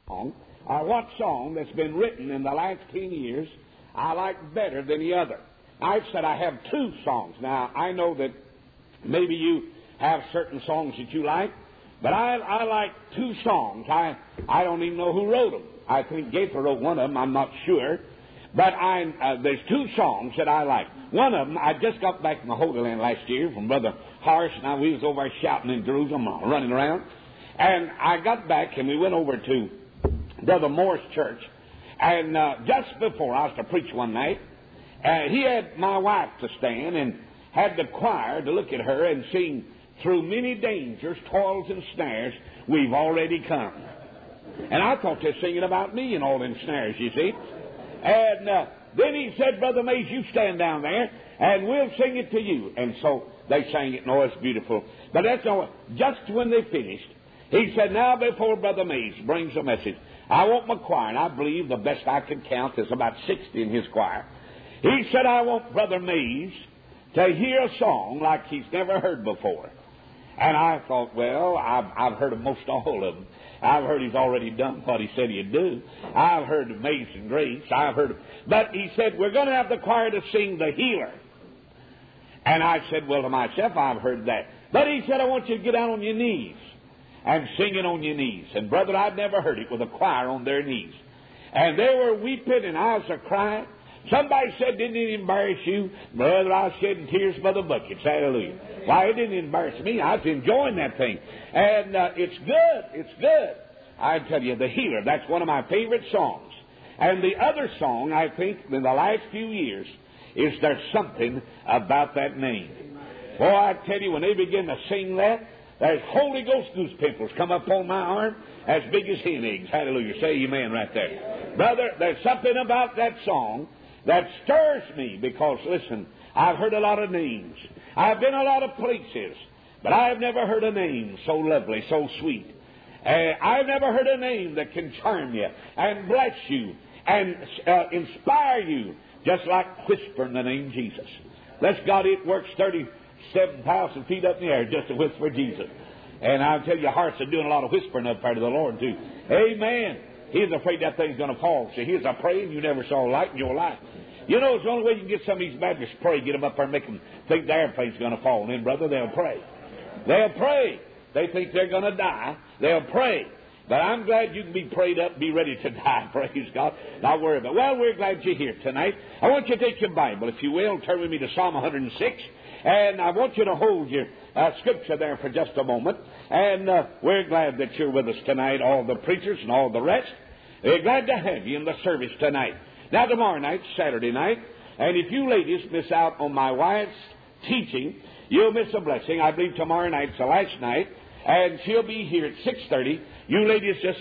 song, or what song that's been written in the last 10 years I like better than the other. I've said I have two songs. Now, I know that maybe you have certain songs that you like, but I like two songs. I don't even know who wrote them. I think Gaither wrote one of them. I'm not sure. But there's two songs that I like. One of them, I just got back from the Holy Land last year from Brother Harsh. Now, we was over there shouting in Jerusalem, running around. And I got back, and we went over to Brother Moore's church. And just before I was to preach one night, he had my wife to stand and had the choir to look at her and sing, "Through many dangers, toils, and snares, we've already come." And I thought they were singing about me and all them snares, you see. And then he said, "Brother Mays, you stand down there, and we'll sing it to you." And so they sang it, and oh, it's beautiful. But that's all. Just when they finished, he said, "Now, before Brother Mays brings a message, I want my choir," and I believe the best I could count is about 60 in his choir. He said, "I want Brother Mays to hear a song like he's never heard before." And I thought, well, I've heard of most all of them. I've heard he's already done what he said he'd do. I've heard Amazing Grace. But he said, "We're going to have the choir to sing The Healer." And I said, well, to myself, I've heard that. But he said, "I want you to get down on your knees and sing it on your knees." And, brother, I'd never heard it with a choir on their knees. And they were weeping and I was crying. Somebody said, "Didn't it embarrass you?" Brother, I was shedding tears by the buckets. Hallelujah. Why, it didn't embarrass me. I was enjoying that thing. And it's good. It's good. I tell you, The Healer, that's one of my favorite songs. And the other song, I think, in the last few years, is There's Something About That Name. Boy, I tell you, when they begin to sing that, there's Holy Ghost newspapers come up on my arm as big as hen eggs. Hallelujah. Say amen right there. Brother, there's something about that song that stirs me because, listen, I've heard a lot of names. I've been a lot of places, but I've never heard a name so lovely, so sweet. I've never heard a name that can charm you and bless you and inspire you just like whispering the name Jesus. Bless God, it works 37,000 feet up in the air just to whisper Jesus. And I'll tell you, hearts are doing a lot of whispering up there to the Lord, too. Amen. He's afraid that thing's going to fall. See, he's a praying you never saw light in your life. You know, it's the only way you can get some of these Baptists to pray, get them up there and make them think the airplane's going to fall. And then, brother, they'll pray. They'll pray. They think they're going to die. They'll pray. But I'm glad you can be prayed up, be ready to die, praise God. Not worry about it. Well, we're glad you're here tonight. I want you to take your Bible, if you will. Turn with me to Psalm 106. And I want you to hold your scripture there for just a moment. And we're glad that you're with us tonight, all the preachers and all the rest. We're glad to have you in the service tonight. Now, tomorrow night, Saturday night, and if you ladies miss out on my wife's teaching, you'll miss a blessing. I believe tomorrow night's the last night, and she'll be here at 6:30. You ladies just,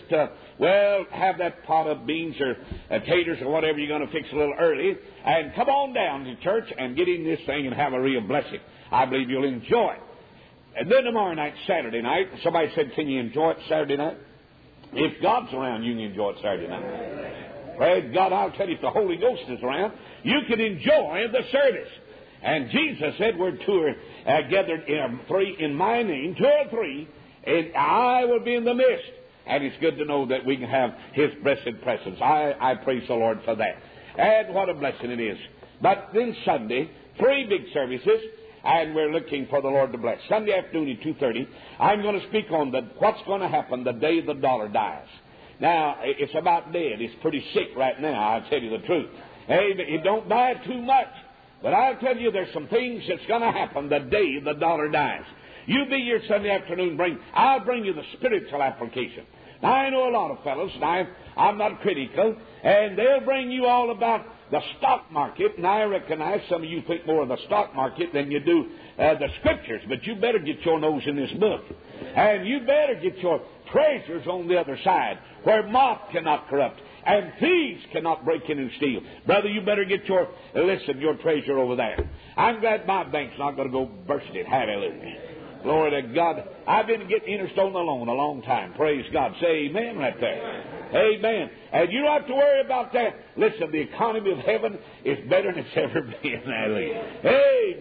have that pot of beans or taters or whatever you're going to fix a little early, and come on down to church and get in this thing and have a real blessing. I believe you'll enjoy it. And then tomorrow night, Saturday night, somebody said, "Can you enjoy it Saturday night?" If God's around, you can enjoy it Saturday night. Praise God, I'll tell you, if the Holy Ghost is around, you can enjoy the service. And Jesus said, "Where two are gathered three in my name, 2 or 3, and I will be in the midst." And it's good to know that we can have His blessed presence. I praise the Lord for that. And what a blessing it is. But then Sunday, 3 big services, and we're looking for the Lord to bless. Sunday afternoon at 2:30, I'm going to speak on what's going to happen the day the dollar dies. Now, it's about dead. It's pretty sick right now, I'll tell you the truth. Hey, it don't die too much. But I'll tell you, there's some things that's going to happen the day the dollar dies. You be here Sunday afternoon, I'll bring you the spiritual application. Now, I know a lot of fellows, and I'm not critical, and they'll bring you all about the stock market, and I recognize some of you think more of the stock market than you do the Scriptures, but you better get your nose in this book. And you better get your treasures on the other side, where moth cannot corrupt, and thieves cannot break in and steal. Brother, you better get your treasure over there. I'm glad my bank's not going to go bursting. Hallelujah. Glory to God. I've been getting interest on the loan a long time. Praise God. Say amen right there. Amen. And you don't have to worry about that. Listen, the economy of heaven is better than it's ever been. Hallelujah. Amen.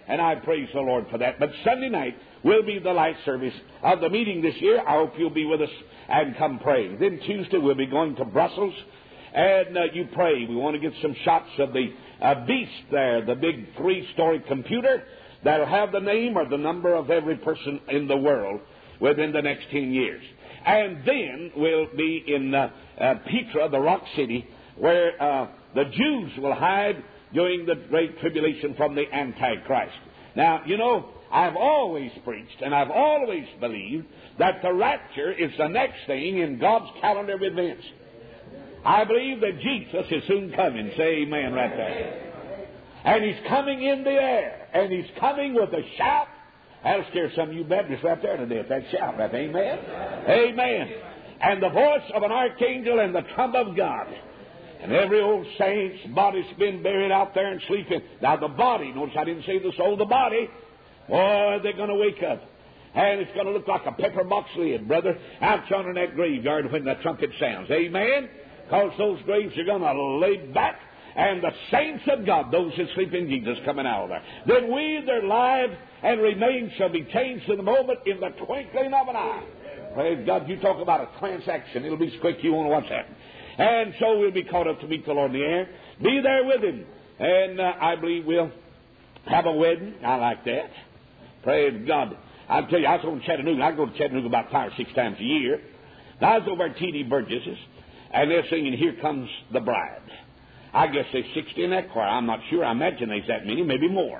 and I praise the Lord for that. But Sunday night will be the light service of the meeting this year. I hope you'll be with us and come praying. Then Tuesday we'll be going to Brussels, and you pray. We want to get some shots of the beast there, the big 3-story computer that'll have the name or the number of every person in the world within the next 10 years. And then we'll be in Petra, the rock city, where the Jews will hide during the Great Tribulation from the Antichrist. Now, you know, I've always preached and I've always believed that the rapture is the next thing in God's calendar of events. I believe that Jesus is soon coming. Say amen right there. And He's coming in the air. And He's coming with a shout. That'll scare some of you Baptists right there to death. That shout right there. Amen? Amen. And the voice of an archangel and the trump of God. And every old saint's body's been buried out there and sleeping. Now the body, notice I didn't say the soul, the body, boy, they're going to wake up. And it's going to look like a pepper box lid, brother, out yonder in that graveyard when the trumpet sounds. Amen? Because those graves are going to lay back, and the saints of God, those that sleep in Jesus, coming out of there. Then we, their lives and remains, shall be changed in the moment, in the twinkling of an eye. Praise God, you talk about a transaction. It'll be quick. You want to watch that. And so we'll be caught up to meet the Lord in the air. Be there with Him. And I believe we'll have a wedding. I like that. Praise God. I'll tell you, I was over in Chattanooga. I go to Chattanooga about 5 or 6 times a year. Now, I was over at T.D. Burgess's, and they're singing, Here Comes the Bride. I guess there's 60 in that choir. I'm not sure. I imagine there's that many, maybe more.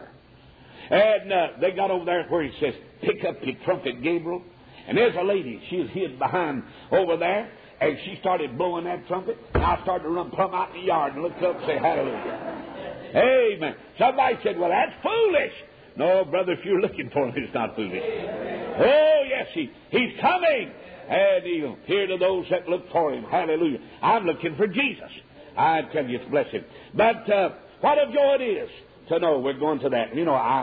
And they got over there where he says, Pick up your trumpet, Gabriel. And there's a lady. She was hid behind over there. And she started blowing that trumpet. And I started to run plumb out in the yard and looked up and say, Hallelujah. Amen. Somebody said, Well, that's foolish. No, brother, if you're looking for Him, it's not foolish. Oh, yes, He's coming. And He'll appear to those that look for Him. Hallelujah. I'm looking for Jesus. I tell you, it's blessed. But what a joy it is to know we're going to that.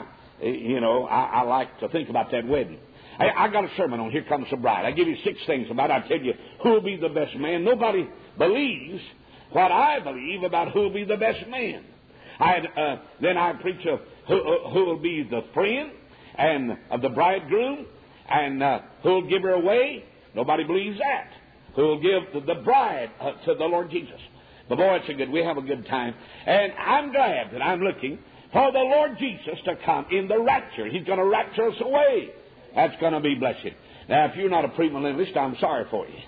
I like to think about that wedding. I got a sermon on Here Comes the Bride. I give you 6 things about it. I tell you who will be the best man. Nobody believes what I believe about who will be the best man. Then I preach of who will be the friend and of the bridegroom, and who will give her away. Nobody believes that. Who will give the bride to the Lord Jesus. But boy, we have a good time. And I'm glad that I'm looking for the Lord Jesus to come in the rapture. He's going to rapture us away. That's going to be blessed. Now, if you're not a premillennialist, I'm sorry for you.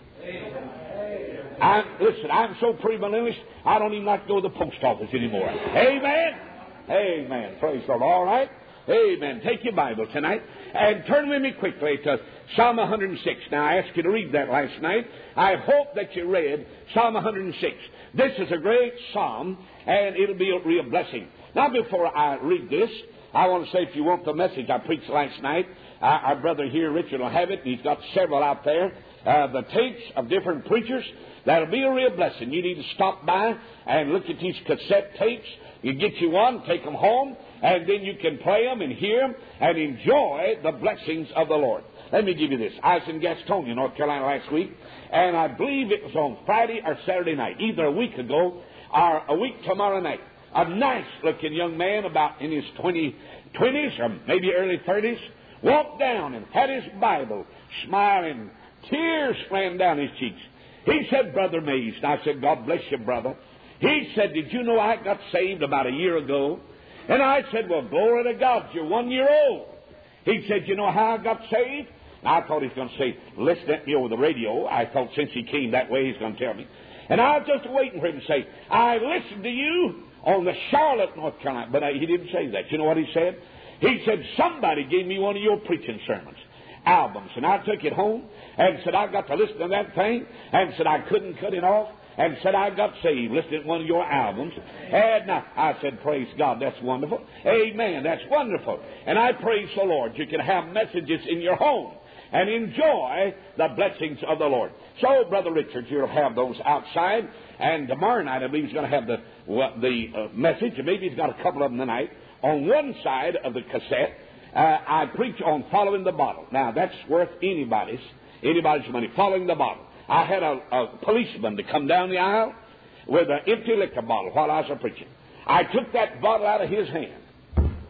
I'm so premillennialist, I don't even like to go to the post office anymore. Amen? Amen. Praise the Lord. All right? Amen. Take your Bible tonight and turn with me quickly to Psalm 106. Now, I asked you to read that last night. I hope that you read Psalm 106. This is a great psalm, and it'll be a real blessing. Now, before I read this, I want to say, if you want the message I preached last night, our brother here, Richard, will have it. He's got several out there. The tapes of different preachers. That'll be a real blessing. You need to stop by and look at these cassette tapes. You get you one, take them home, and then you can play them and hear them and enjoy the blessings of the Lord. Let me give you this. I was in Gastonia, North Carolina last week, and I believe it was on Friday or Saturday night, either a week ago or a week tomorrow night. A nice-looking young man, about in his 20s or maybe early 30s, walked down and had his Bible, smiling, tears ran down his cheeks. He said, Brother Mays. And I said, God bless you, brother. He said, did you know I got saved about a year ago? And I said, well, glory to God, you're 1 year old. He said, you know how I got saved? And I thought he was going to say, listen to me over the radio. I thought since he came that way, he's going to tell me. And I was just waiting for him to say, I listened to you on the Charlotte, North Carolina. But he didn't say that. You know what he said? He said, somebody gave me one of your preaching sermons, albums. And I took it home and said, I got to listen to that thing. And said, I couldn't cut it off. And said, I got saved, listening to one of your albums. And I said, praise God, that's wonderful. Amen, that's wonderful. And I praise the Lord. You can have messages in your home and enjoy the blessings of the Lord. So, Brother Richard, you'll have those outside. And tomorrow night, I believe he's going to have the message. Maybe he's got a couple of them tonight. On one side of the cassette, I preach on following the bottle. Now, that's worth anybody's money, following the bottle. I had a policeman to come down the aisle with an empty liquor bottle while I was preaching. I took that bottle out of his hand,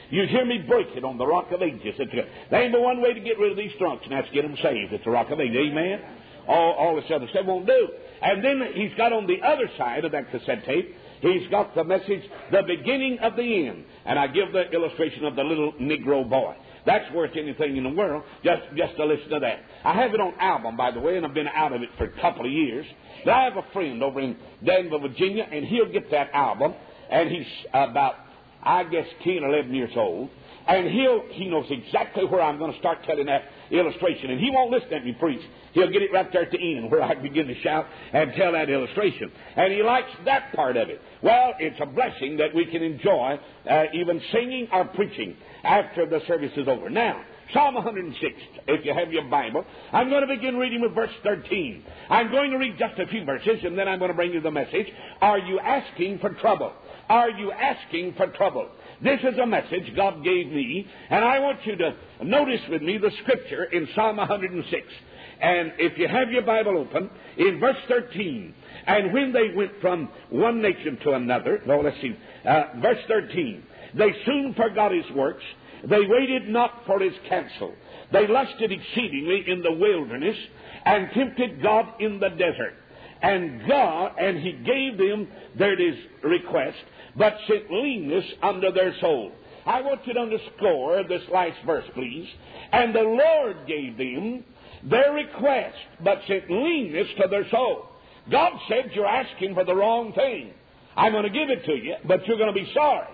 You hear me break it on the Rock of Ages. There ain't but one way to get rid of these drunks, and that's get them saved. It's the Rock of Ages. Amen? All this other stuff won't do. And then he's got on the other side of that cassette tape, he's got the message, the beginning of the end. And I give the illustration of the little Negro boy. That's worth anything in the world, just to listen to that. I have it on album, by the way, and I've been out of it for a couple of years. But I have a friend over in Danville, Virginia, and he'll get that album, and he's about, I guess, 10 or 11 years old. And he knows exactly where I'm going to start telling that illustration. And he won't listen to me preach. He'll get it right there at the end where I begin to shout and tell that illustration. And he likes that part of it. Well, it's a blessing that we can enjoy even singing or preaching after the service is over. Now, Psalm 106, if you have your Bible, I'm going to begin reading with verse 13. I'm going to read just a few verses, and then I'm going to bring you the message. Are you asking for trouble? Are you asking for trouble? This is a message God gave me, and I want you to notice with me the scripture in Psalm 106. And if you have your Bible open, in verse 13, and when they went from one nation to another, verse 13, they soon forgot his works. They waited not for his counsel. They lusted exceedingly in the wilderness and tempted God in the desert. And he gave them their request, but sent leanness under their soul. I want you to underscore this last verse, please. And the Lord gave them their request, but sent leanness to their soul. God said, you're asking for the wrong thing. I'm going to give it to you, but you're going to be sorry.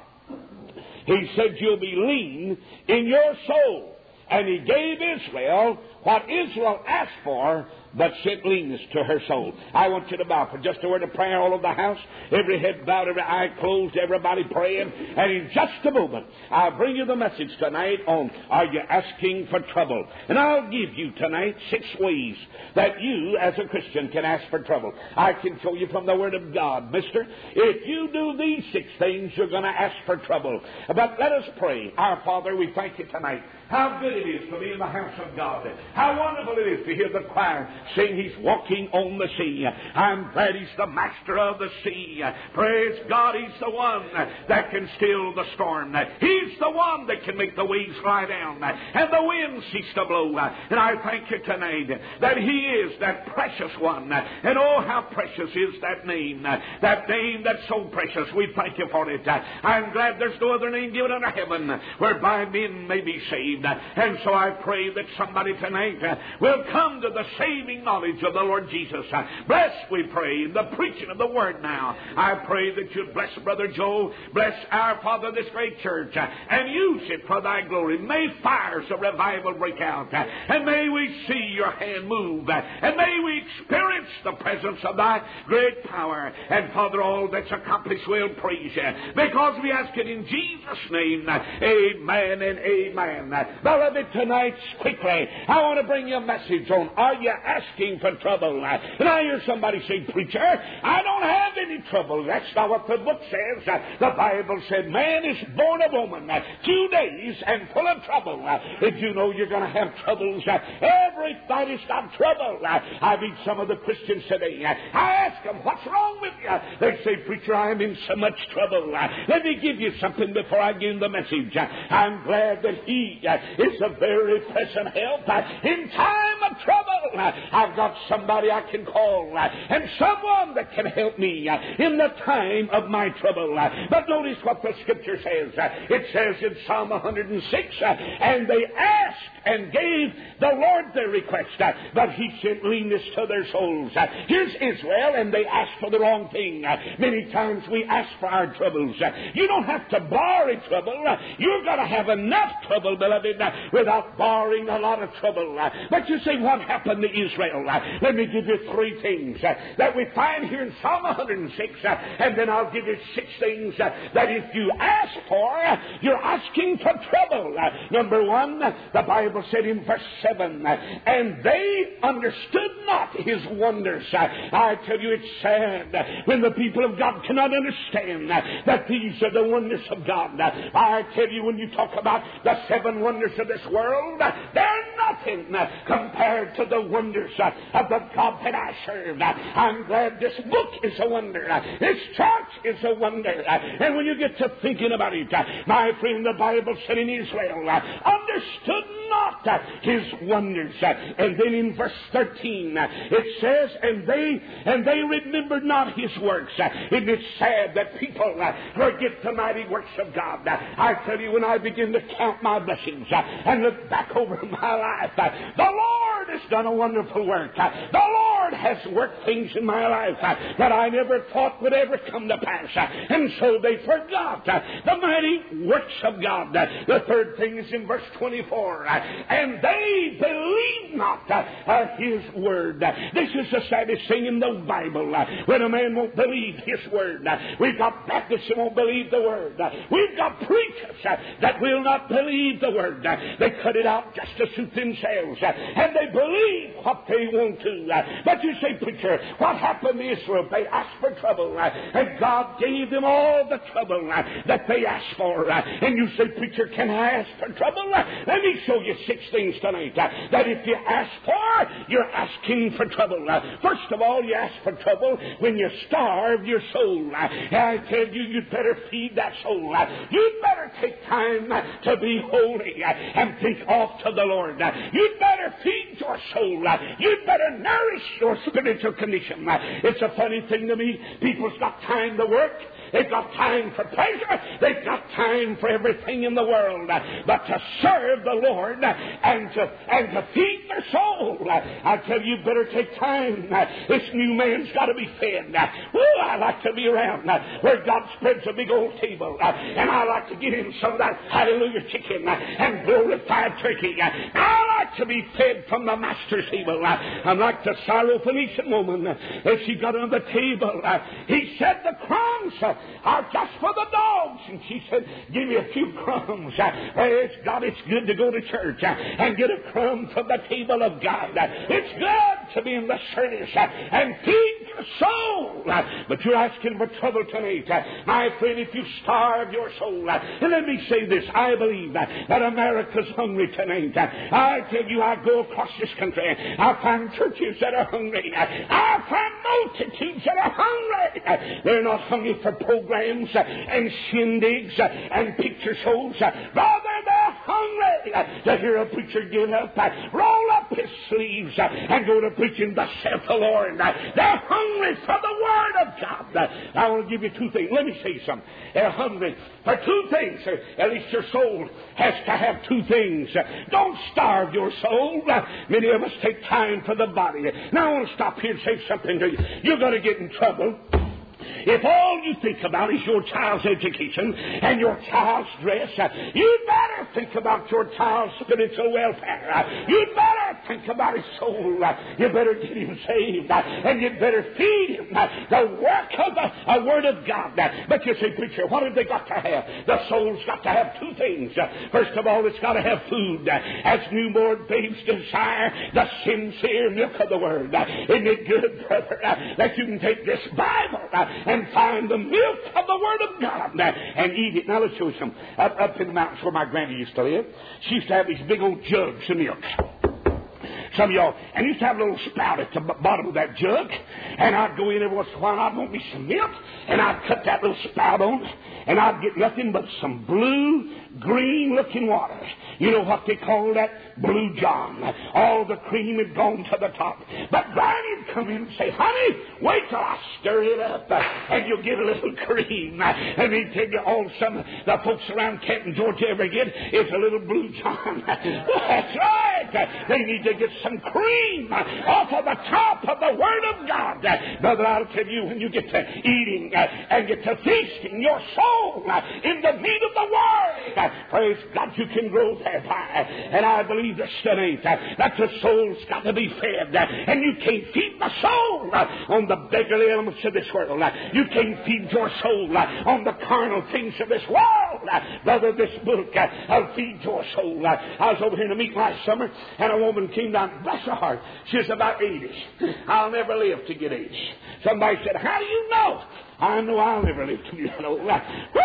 He said, you'll be lean in your soul. And he gave Israel what Israel asked for, but sent leanness to her soul. I want you to bow for just a word of prayer all over the house. Every head bowed, every eye closed, everybody praying. And in just a moment, I'll bring you the message tonight on Are You Asking for Trouble? And I'll give you tonight 6 ways that you, as a Christian, can ask for trouble. I can show you from the Word of God, mister. If you do these 6 things, you're going to ask for trouble. But let us pray. Our Father, we thank you tonight. How good it is to be in the house of God. How wonderful it is to hear the choir sing, He's walking on the sea. I'm glad He's the master of the sea. Praise God, He's the one that can still the storm. He's the one that can make the waves lie down and the wind cease to blow. And I thank you tonight that He is that precious one. And oh, how precious is that name that's so precious. We thank you for it. I'm glad there's no other name given under heaven whereby men may be saved. And so I pray that somebody tonight will come to the saving knowledge of the Lord Jesus. Bless, we pray, the preaching of the Word now. I pray that you'd bless Brother Joe, bless our Father, this great church, and use it for thy glory. May fires of revival break out, and may we see your hand move, and may we experience the presence of thy great power. And Father, all that's accomplished, we'll praise you, because we ask it in Jesus' name. Amen and amen. Beloved, tonight, quickly, I want to bring you a message on Are You Asking for Trouble? And I hear somebody say, Preacher, I don't have any trouble. That's not what the book says. The Bible said, man is born of woman, 2 days and full of trouble. Did you know you're going to have troubles? Everybody's got trouble. I meet some of the Christians today. I ask them, what's wrong with you? They say, Preacher, I'm in so much trouble. Let me give you something before I give the message. I'm glad that He is a very present help in time of trouble. I've got somebody I can call and someone that can help me in the time of my trouble. But notice what the Scripture says. It says in Psalm 106, and they asked and gave the Lord their request, but He sent leanness to their souls. Here's Israel, and they asked for the wrong thing. Many times we ask for our troubles. You don't have to borrow trouble. You're going to have enough trouble, beloved, without borrowing a lot of trouble. But you say, what happened to Israel? Let me give you 3 things that we find here in Psalm 106, and then I'll give you 6 things that if you ask for, you're asking for trouble. Number 1, the Bible said in verse 7, and they understood not His wonders. I tell you, it's sad when the people of God cannot understand that these are the wonders of God. I tell you, when you talk about the 7 wonders of this world, they're nothing compared to the wonders of the God that I serve. I'm glad this book is a wonder. This church is a wonder. And when you get to thinking about it, my friend, the Bible said in Israel understood not his wonders. And then in verse 13 it says, and they remembered not his works. Isn't it sad that people forget the mighty works of God? I tell you, when I begin to count my blessings and look back over my life, the Lord has done a wonderful work. The Lord has worked things in my life that I never thought would ever come to pass. And so they forgot the mighty works of God. The third thing is in verse 24. And they believed not his word. This is the saddest thing in the Bible. When a man won't believe his word. We've got Baptists who won't believe the word. We've got preachers that will not believe the word. They cut it out just to suit themselves. And they believe what they want to. But you say, preacher, what happened to Israel? They asked for trouble. And God gave them all the trouble that they asked for. And you say, preacher, can I ask for trouble? Let me show you 6 things tonight that if you ask for, you're asking for trouble. First of all, you ask for trouble when you starve your soul. I tell you, you'd better feed that soul. You'd better take time to be holy and think off to the Lord. You'd better feed your soul. You'd better nourish your spiritual condition. It's a funny thing to me. People's got time to work. They've got time for pleasure. They've got time for everything in the world. But to serve the Lord and to feed their soul, I tell you, better take time. This new man's got to be fed. I like to be around where God spreads a big old table. And I like to get him some of that hallelujah chicken and glorified turkey. I like to be fed from the master's table. I'm like the Syrophoenician woman. As she got on the table, he said, the crumbs are just for the dogs. And she said, give me a few crumbs. Praise God, it's good to go to church and get a crumb from the table of God. It's good to be in the service and feed your soul. But you're asking for trouble tonight. My friend, if you starve your soul, and let me say this, I believe that America's hungry tonight. I tell you, I go across this country, I find churches that are hungry. I find multitudes that are hungry. They're not hungry for programs and shindigs and picture shows. Rather, they're hungry to hear a preacher get up, roll up his sleeves, and go to preaching thus saith the Lord. They're hungry for the Word of God. I want to give you 2 things. Let me say something. They're hungry for 2 things. At least your soul has to have 2 things. Don't starve your soul. Many of us take time for the body. Now I want to stop here and say something to you. You're going to get in trouble if all you think about is your child's education and your child's dress. You'd better think about your child's spiritual welfare. You'd better think about his soul. You better get him saved. And you'd better feed him the work of the Word of God. But you say, preacher, what have they got to have? The soul's got to have 2 things. First of all, it's got to have food. As newborn babes desire the sincere milk of the Word. Isn't it good, brother, that you can take this Bible and find the milk of the Word of God and eat it? Now let's show you some. Up in the mountains where my granny used to live, she used to have these big old jugs of milk. Some of y'all, and used to have a little spout at the bottom of that jug, and I'd go in every once in a while, and I'd want me some milk, and I'd cut that little spout on, and I'd get nothing but some blue, green-looking water. You know what they call that? Blue John. All the cream had gone to the top. But Granny'd come in and say, honey, wait till I stir it up, and you'll get a little cream. And he'd tell you all some of the folks around Canton, Georgia ever get is a little Blue John. That's right. They need to get some cream off of the top of the Word of God. Brother, I'll tell you, when you get to eating and get to feasting your soul in the meat of the Word, praise God, you can grow thereby. And I believe this tonight that the soul's got to be fed. And you can't feed the soul on the beggarly elements of this world. You can't feed your soul on the carnal things of this world. Brother, this book will feed your soul. I was over here in a meeting last summer, and a woman came down, bless her heart, she was about 80. I'll never live to get 80. Somebody said, how do you know? I know I'll never live to be that old. Woo!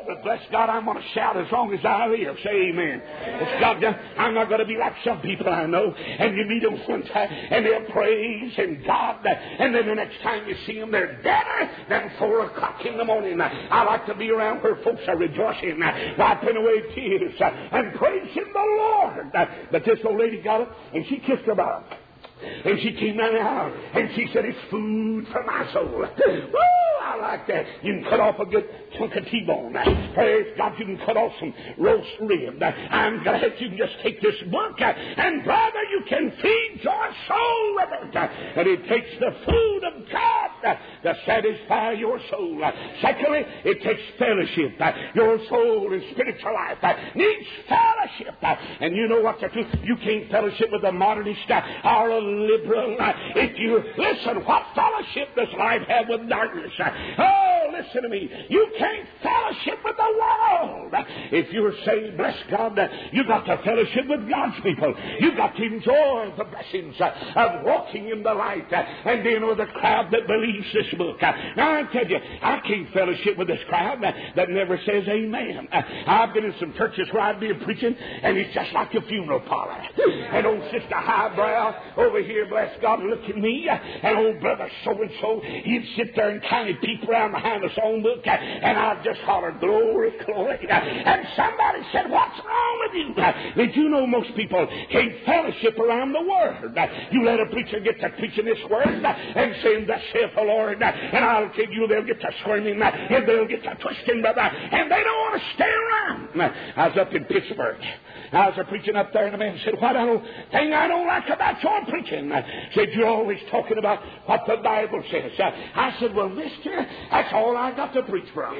but bless God, I'm going to shout as long as I live. Say amen. It's God, I'm not going to be like some people I know, and you meet them one time, and they're praising God, and then the next time you see them, they're deader than 4 o'clock in the morning. I like to be around where folks are rejoicing, wiping away tears, and praising the Lord. But this old lady got up, and she kissed her mouth. And she came out, and she said, it's food for my soul. Woo! I like that. You can cut off a good chunk of T-bone. Praise God, you can cut off some roast rib. I'm glad you can just take this book, and brother, you can feed your soul with it. And it takes the food of God to satisfy your soul. Secondly, it takes fellowship. Your soul and spiritual life needs fellowship. And you know what to do? You can't fellowship with a modernist or a liberal. If you listen, what fellowship does life have with darkness? Oh, listen to me. You can't fellowship with the world. If you're saved, bless God, you've got to fellowship with God's people. You've got to enjoy the blessings of walking in the light and being with a crowd that believes this book. Now, I tell you, I can't fellowship with this crowd that never says amen. I've been in some churches where I've been preaching, and it's just like a funeral parlor. And old Sister Highbrow over here, bless God, look at me, and old brother so-and-so, he'd sit there and kind of peep around behind the songbook, and I'd just holler, glory, glory. And somebody said, what's wrong with you? Did you know most people can't fellowship around the Word? You let a preacher get to preaching this Word and saying, thus saith the Lord, and I'll tell you, they'll get to squirming, and they'll get to twisting, brother, and they don't want to stay around. I was up in Pittsburgh. I was preaching up there, and a man said, thing I don't like about your preaching, said, you're always talking about what the Bible says. I said, well, mister, that's all I got to preach from.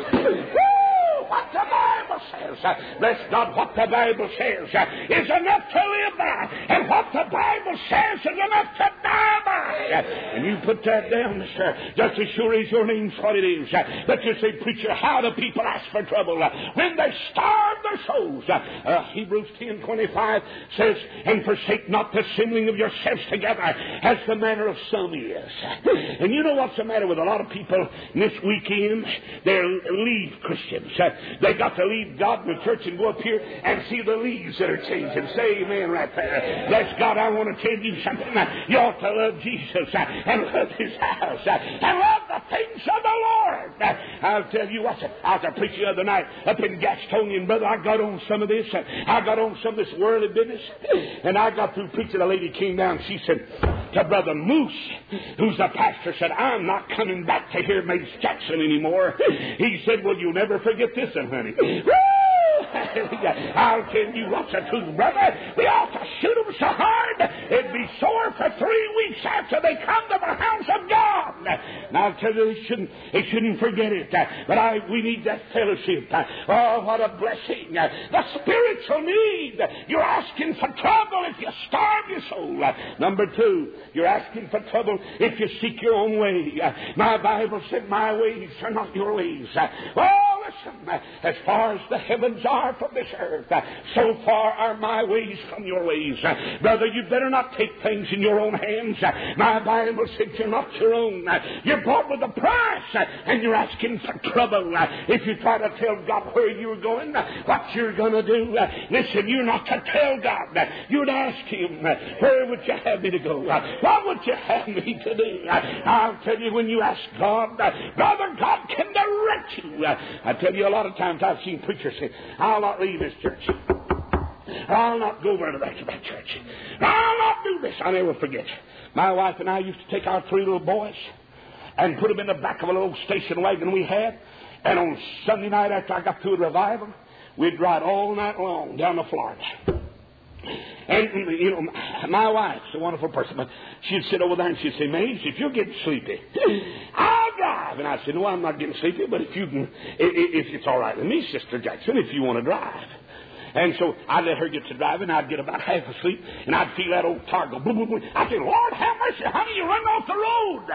What the Bible says, bless God, what the Bible says is enough to live by, and what the Bible says is enough to die by. And you put that down, mister, just as sure as your name's what it is. But you say, preacher, how do people ask for trouble when they starve their souls? Hebrews 10:25 says, and forsake not the assembling of yourselves together, as the manner of some is. And you know what's the matter with a lot of people this weekend? They leave Christians. They got to leave God in the church and go up here and see the leaves that are changing. Say amen right there. Bless God, I want to tell you something. You ought to love Jesus and love His house and love the things of the Lord. I'll tell you what, I was a preacher the other night up in Gastonia, brother, I got on some of this. I got on some of this worldly business, and I got through preaching. A lady came down, she said to Brother Moose, who's the pastor, said, I'm not coming back to hear Mace Jackson anymore. He said, well, you'll never forget this one, honey. I'll tell you what's the truth, brother. We ought to shoot them so hard it'd be sore for 3 weeks after they come to the house of God. Now I'll tell you, they shouldn't forget it. But we need that fellowship. Oh, what a blessing. The spiritual need. You're asking for trouble if you starve your soul. Number 2, you're asking for trouble if you seek your own way. My Bible said, my ways are not your ways. Oh, listen, as far as the heavens are from this earth, so far are my ways from your ways. Brother, you better not take things in your own hands. My Bible said you're not your own. You're bought with a price, and you're asking for trouble. If you try to tell God where you're going, what you're going to do, listen, you're not to tell God. You'd ask Him, where would you have me to go? What would you have me to do? I'll tell you, when you ask God, brother, God can direct you. I tell you, a lot of times I've seen preachers say, I'll not leave this church. I'll not go over to that church. I'll not do this. I'll never forget. My wife and I used to take our 3 little boys and put them in the back of a little station wagon we had. And on Sunday night after I got through the revival, we'd ride all night long down to Florida. And, you know, my wife's a wonderful person, but she'd sit over there and she'd say, Maze, if you're getting sleepy, I'll drive. And I said, no, I'm not getting sleepy, but if it's all right with me, Sister Jackson, if you want to drive. And so I'd let her get to driving, I'd get about half asleep, and I'd feel that old car go boom, boom, boom. I'd say, Lord, have mercy, honey, you run off the road.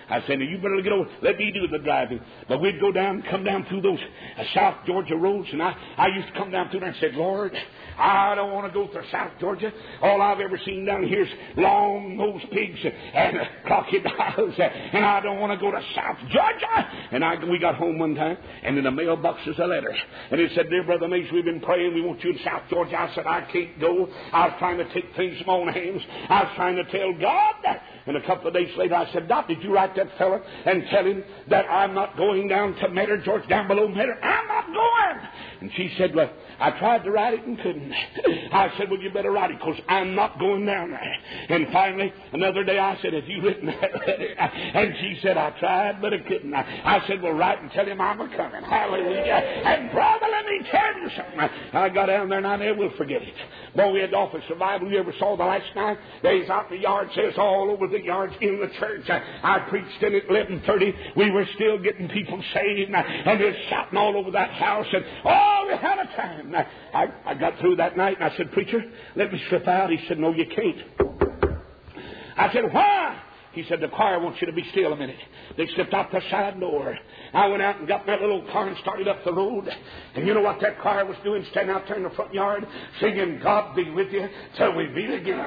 I said, now you better get over. Let me do the driving. But we'd go down, come down through those South Georgia roads, and I used to come down through there and said, Lord, I don't want to go through South Georgia. All I've ever seen down here is long-nosed pigs and crocodiles, and I don't want to go to South Georgia. And we got home one time, and in the mailbox was a letter, and it said, dear Brother Mays, we've been praying. We want you in South Georgia. I said, I can't go. I was trying to take things in my own hands. I was trying to tell God. And a couple of days later, I said, Doc, did you write that fella and tell him that I'm not going down to Metter, George, down below Metter? I'm not going. And she said, well, I tried to write it and couldn't. I said, well, you better write it, because I'm not going down there. And finally, another day, I said, have you written that letter? And she said, I tried, but I couldn't. I said, well, write and tell him I'm a-coming. Hallelujah. And brother, let me tell you something. I got down there, and I never will forget it. Boy, we had the office of Bible. You ever saw the last night? They's out in the yard, says all over the yards in the church. I preached in at 11:30. We were still getting people saved, and they're shouting all over that house. And we had a time. I got through that night, and I said, preacher, let me slip out. He said, no, you can't. I said, why? He said, the choir wants you to be still a minute. They slipped out the side door. I went out and got my little car and started up the road. And you know what that choir was doing? Standing out there in the front yard, singing, God be with you till we meet again.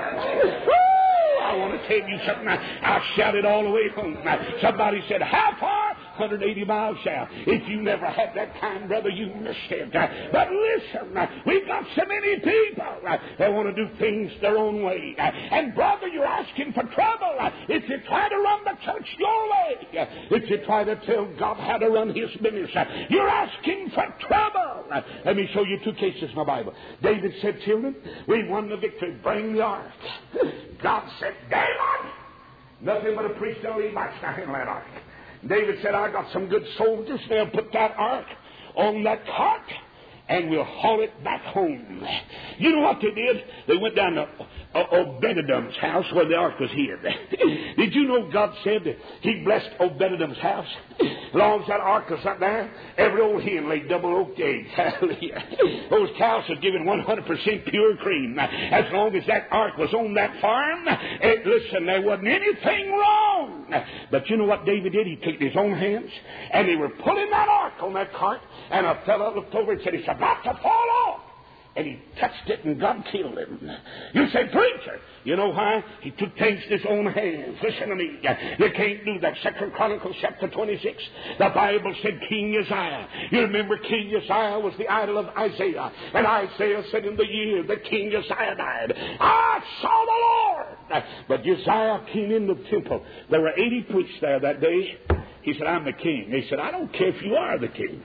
I want to tell you something. I shouted all the way home. Somebody said, how far? 180 miles south. If you never had that kind, brother, you missed it. But listen, we've got so many people that want to do things their own way. And brother, you're asking for trouble if you try to run the church your way. If you try to tell God how to run His business, you're asking for trouble. Let me show you two cases in the Bible. David said, children, we won the victory. Bring the ark. God said, David, nothing but a priest and a Levite to handle that ark. David said, I got some good soldiers. They'll put that ark on that cart, and we'll haul it back home. You know what they did? They went down to Obed-Edom's house where the ark was hid. Did you know God said that He blessed Obed-Edom's house? As long as that ark was up there, every old hen laid double oak eggs. Hallelujah. Those cows were giving 100% pure cream. As long as that ark was on that farm, listen, there wasn't anything wrong. But you know what David did? He took his own hands, and they were pulling that ark on that cart, and a fellow looked over and said, it's about to fall off. And he touched it, and God killed him. You say, preacher, you know why? He took things in his own hands. Listen to me. You can't do that. 2 Chronicles chapter 26. The Bible said King Uzziah. You remember King Uzziah was the idol of Isaiah. And Isaiah said in the year that King Uzziah died, I saw the Lord. But Uzziah came in the temple. There were 80 priests there that day. He said, I'm the king. They said, I don't care if you are the king.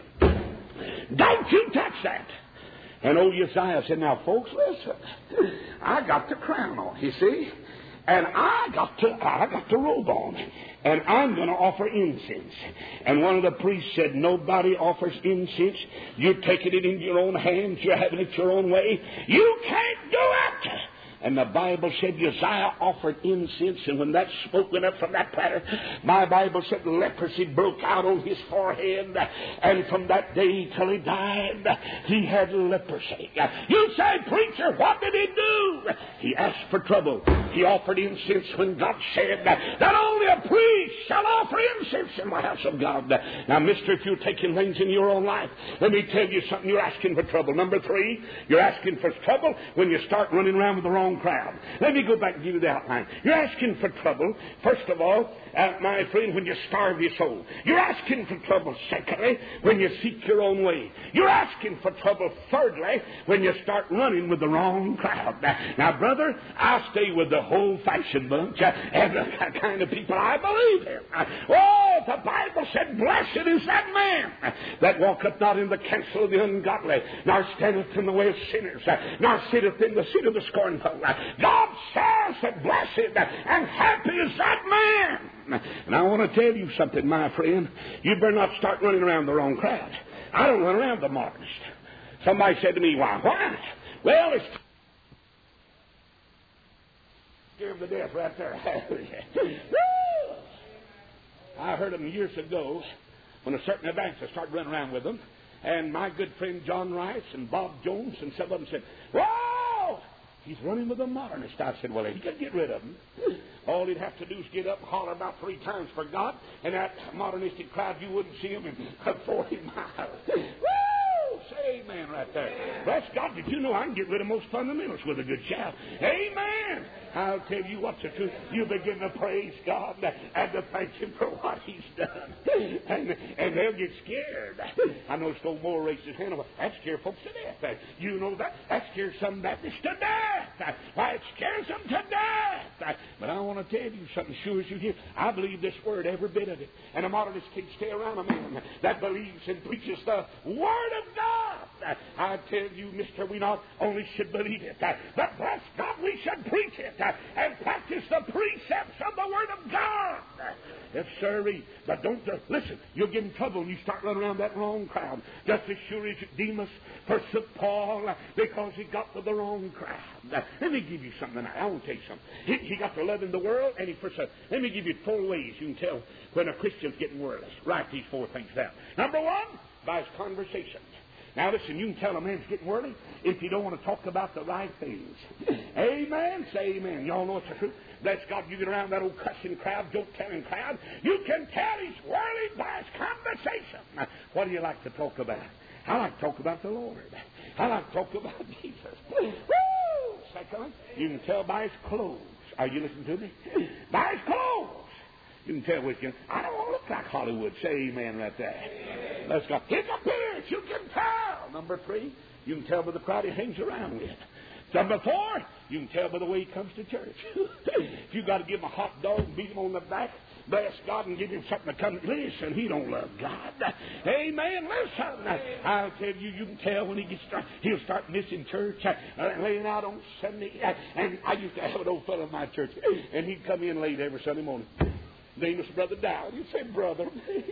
Don't you touch that. And old Uzziah said, now, folks, listen. I got the crown on, you see. And I got the robe on. And I'm going to offer incense. And one of the priests said, nobody offers incense. You're taking it in your own hands. You're having it your own way. You can't do it. And the Bible said Uzziah offered incense, and when that smoke went up from that platter, my Bible said leprosy broke out on his forehead, and from that day till he died, he had leprosy. You say, preacher, what did he do? He asked for trouble. He offered incense when God said that only a priest shall offer incense in the house of God. Now, mister, if you're taking things in your own life, let me tell you something. You're asking for trouble. Number 3, you're asking for trouble when you start running around with the wrong crowd. Let me go back and give you the outline. You're asking for trouble, first of all, my friend, when you starve your soul. You're asking for trouble, secondly, when you seek your own way. You're asking for trouble, thirdly, when you start running with the wrong crowd. Now, brother, I stay with the whole-fashioned bunch and the kind of people I believe in. Oh, the Bible said, blessed is that man that walketh not in the counsel of the ungodly, nor standeth in the way of sinners, nor sitteth in the seat of the scornful. God says that blessed and happy is that man. And I want to tell you something, my friend. You better not start running around the wrong crowd. I don't run around the modernist. Somebody said to me, why? Well, it's scared to death right there. I heard them years ago when a certain evangelist started running around with them. And my good friend John Rice and Bob Jones and some of them said, whoa! He's running with a modernist. I said, well, he could get rid of him. All he'd have to do is get up and holler about 3 times for God, and that modernistic crowd, you wouldn't see him in 40 miles. Woo! Say amen right there. Bless God, did you know I can get rid of most fundamentals with a good shout? Amen. I'll tell you what's the truth. You begin to praise God and to thank Him for what He's done. And they'll get scared. I noticed old Moore raised his hand. That scares folks to death. You know that? That scares some Baptists to death. Why, it scares them to death. But I want to tell you something sure as you hear. I believe this word, every bit of it. And a modernist can stay around a man that believes and preaches the Word of God. I tell you, mister, we not only should believe it, but bless God, we should preach it and practice the precepts of the Word of God. Yes, sirree. But don't, listen, you'll get in trouble when you start running around that wrong crowd. Just as sure as Demas forsook Paul because he got with the wrong crowd. Let me give you something tonight. I want to tell you something. He got to loving the world and he forsook. Let me give you 4 ways you can tell when a Christian's getting worldly. Write these 4 things down. Number 1, by his conversation. Now listen, you can tell a man's getting worldly if you don't want to talk about the right things. Amen? Say amen. Y'all know it's the truth. Bless God, you get around that old cussing crowd, joke-telling crowd, you can tell he's worldly by his conversation. What do you like to talk about? I like to talk about the Lord. I like to talk about Jesus. Woo! Secondly, you can tell by his clothes. Are you listening to me? By his clothes. You can tell with you. I don't want to look like Hollywood. Say amen right there. Let's go. His appearance, you can tell. Number 3, you can tell by the crowd he hangs around with. Number 4, you can tell by the way he comes to church. If you got to give him a hot dog and beat him on the back, bless God and give him something to come. Listen, he don't love God. Amen. Listen, I'll tell you, you can tell when he'll start missing church, laying out on Sunday. And I used to have an old fellow in my church, and he'd come in late every Sunday morning. Name was Brother Dow. He'd say, brother,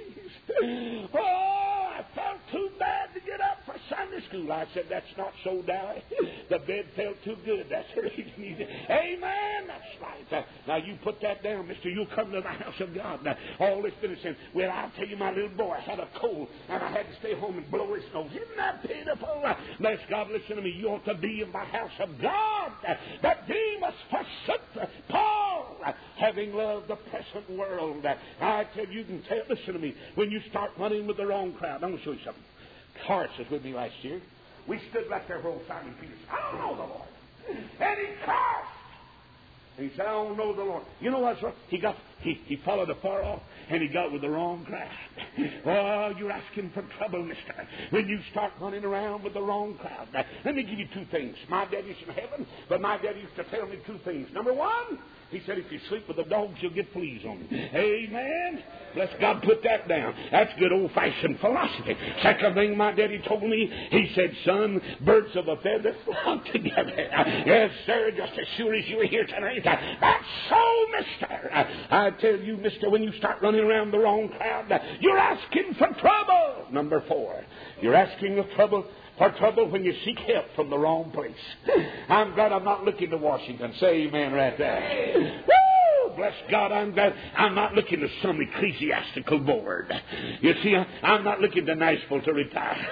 please. Oh, I felt too bad to get up for Sunday school. I said, that's not so, Dow. The bed felt too good. That's the reason he did. Amen. That's right. Now, you put that down, mister. You'll come to the house of God. Now, all this business saying, well, I'll tell you, my little boy had a cold, and I had to stay home and blow his nose. Isn't that pitiful? Bless God, listen to me. You ought to be in the house of God. But Demas forsook Paul, having loved the present world. I tell you, you can tell, listen to me, when you start running with the wrong crowd. I'm going to show you something. Horace was with me last year. We stood right there where old Simon Peter said, I don't know the Lord. And he cursed. And he said, I don't know the Lord. You know what's wrong? He followed afar off, and he got with the wrong crowd. Oh, you're asking for trouble, mister, when you start running around with the wrong crowd. Now, let me give you 2 things. My daddy's in heaven, but my daddy used to tell me 2 things. Number 1, he said, if you sleep with the dogs, you'll get fleas on you. Amen. Bless God, put that down. That's good old-fashioned philosophy. Second thing my daddy told me, he said, son, birds of a feather flock together. Yes, sir, just as sure as you were here tonight. That's so, mister. I tell you, mister, when you start running around the wrong crowd, you're asking for trouble. Number 4, you're asking for trouble when you seek help from the wrong place. I'm glad I'm not looking to Washington. Say amen right there. Woo! Bless God, I'm glad I'm not looking to some ecclesiastical board. You see, I'm not looking to Nashville to retire.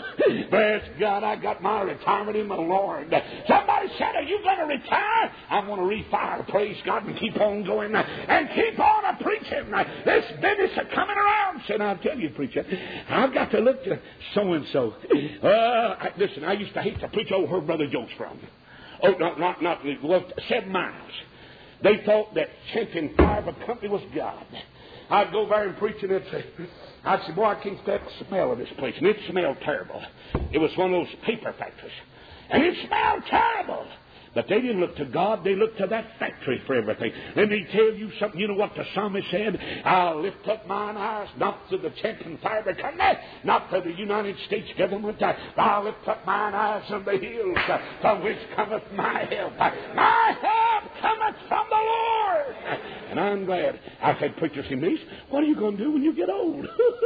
Bless God, I got my retirement in the Lord. Somebody said, are you going to retire? I'm going to refire, praise God, and keep on going and keep on preaching. This business is coming around. Said, I'll tell you, preacher, I've got to look to so-and-so. Listen, I used to hate to preach over where Brother Joe's from. Oh, not 7 miles. They thought that Champion Fiber Company was God. I'd go there and preach, and I'd say, boy, I can't stand the smell of this place. And it smelled terrible. It was one of those paper factories. And it smelled terrible. But they didn't look to God. They looked to that factory for everything. Let me tell you something. You know what the psalmist said? I'll lift up mine eyes not to the Champion Fiber Company, not to the United States government. I'll lift up mine eyes on the hills from which cometh my help. My help cometh from the Lord. And I'm glad. I said, preacher, see, niece, what are you going to do when you get old?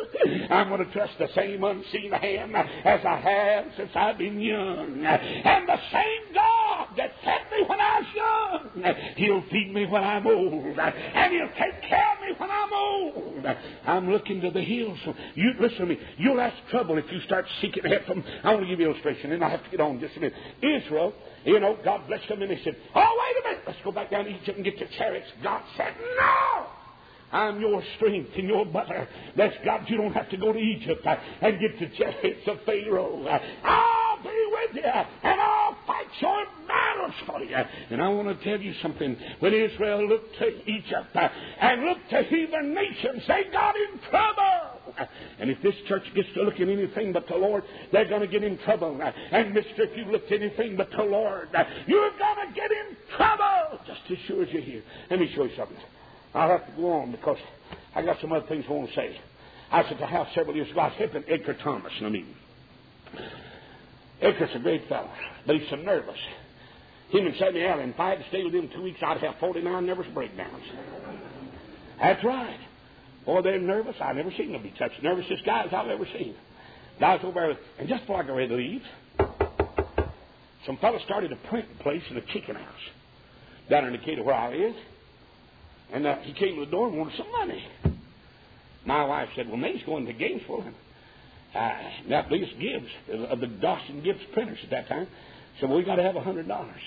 I'm going to trust the same unseen hand as I have since I've been young. And the same God that fed me when I was young, He'll feed me when I'm old. And He'll take care of me when I'm old, I'm looking to the hills. You listen to me. You'll ask trouble if you start seeking help from. I want to give you an illustration, and I have to get on just a minute. Israel, God blessed them, and they said, "Oh, wait a minute, let's go back down to Egypt and get the chariots." God said, "No. I'm your strength and your butler. Bless God, you don't have to go to Egypt and get the chariots of Pharaoh. I'll be with you, and I'll fight your battles for you." And I want to tell you something. When Israel looked to Egypt and looked to heathen nations, they got in trouble. And if this church gets to look at anything but the Lord, they're going to get in trouble. And mister, if you look at anything but the Lord, you're going to get in trouble, just as sure as you're here. Let me show you something. I'll have to go on because I got some other things I want to say. I was at the house several years ago. I was helping Edgar Thomas in a meeting. Edgar's a great fellow, but he's so nervous. Him and Sammy Allen, if I had to stay with him 2 weeks, I'd have 49 nervous breakdowns. That's right. Boy, they're nervous. I've never seen them be such nervousest guys I've ever seen. And I was over there, and just before I got ready to leave, some fellow started a printing place in a chicken house down in Decatur where I live. And he came to the door and wanted some money. My wife said, "Well, May's going to Gainesville." And that Lewis Gibbs, of the Dawson Gibbs printers at that time, said, "Well, we got to have $100.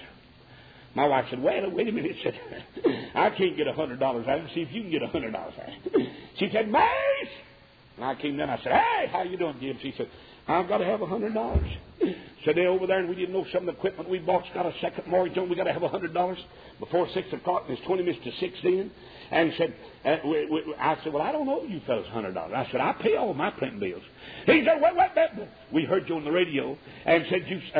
My wife said, wait a minute. She said, "I can't get $100 out of it. See if you can get $100 out of it." She said, "Mace!" And I came down. I said, "Hey, how you doing, Gibbs?" He said, "I've got to have $100. So they're over there, and we didn't know some of the equipment we bought's got a second mortgage on. We got to have $100 before 6 o'clock, and it's 20 minutes to 6 then. And said, I said, "Well, I don't owe you fellas $100. I said, "I pay all my printing bills." He said, "What? We heard you on the radio and said